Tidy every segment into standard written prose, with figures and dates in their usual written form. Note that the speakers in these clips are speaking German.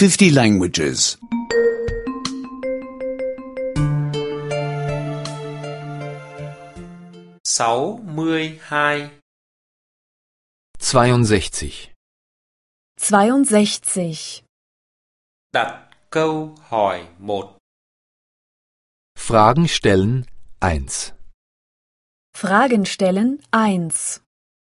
50 languages. 62 62. 62. Đặt câu hỏi 1. Fragen stellen 1. Fragen stellen 1.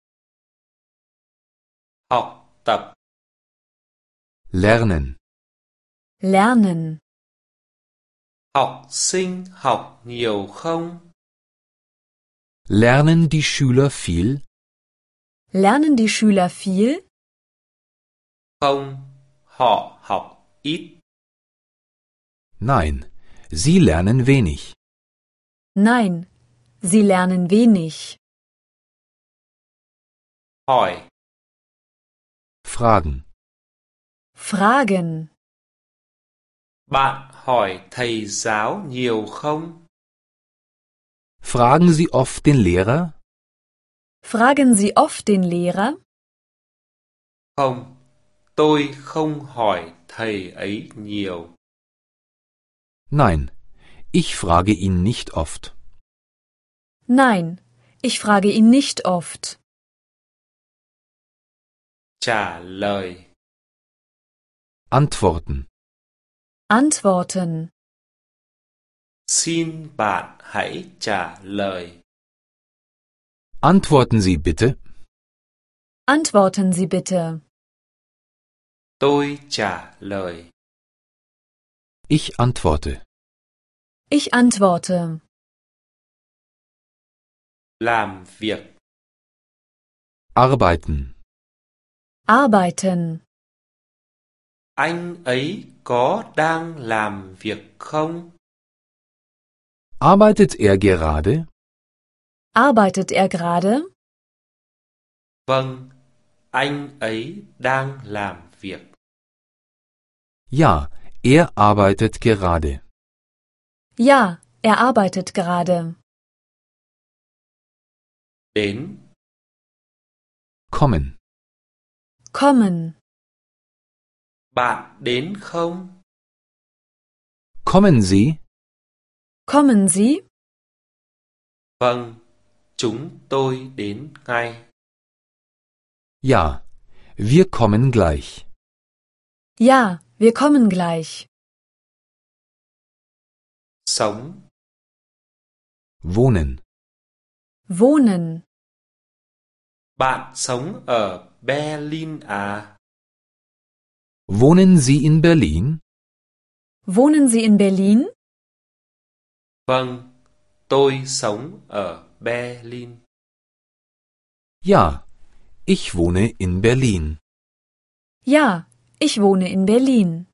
Học tập. Lernen. Lernen. Học sinh học nhiều không? Lernen die Schüler viel? Lernen die Schüler viel? Không, họ học ít. Nein, sie lernen wenig. Nein, sie lernen wenig. Hỏi. Fragen. Fragen. Bạn hỏi thầy giáo nhiều không? Fragen Sie oft den Lehrer? Fragen Sie oft den Lehrer? Không, tôi không hỏi thầy ấy nhiều. Nein, ich frage ihn nicht oft. Nein, ich frage ihn nicht oft. Trả lời. Antworten. Antworten. Xin bạn hãy trả lời. Antworten Sie bitte. Antworten Sie bitte. Tôi trả lời. Ich antworte. Ich antworte. Làm việc. Arbeiten. Arbeiten. Anh ấy có đang làm việc không? Arbeitet er gerade? Arbeitet er gerade? Vâng, anh ấy đang làm việc. Ja, er arbeitet gerade. Ja, er arbeitet gerade. Đến. Kommen. Kommen. Bạn đến không? Kommen Sie? Kommen Sie? Vâng, chúng tôi đến ngay. Ja, wir kommen gleich. Ja, wir kommen gleich. Sống. Wohnen. Wohnen. Bạn sống ở Berlin à? Wohnen Sie in Berlin? Wohnen Sie in Berlin? Vâng, tôi sống ở Berlin. Ja, ich wohne in Berlin. Ja, ich wohne in Berlin.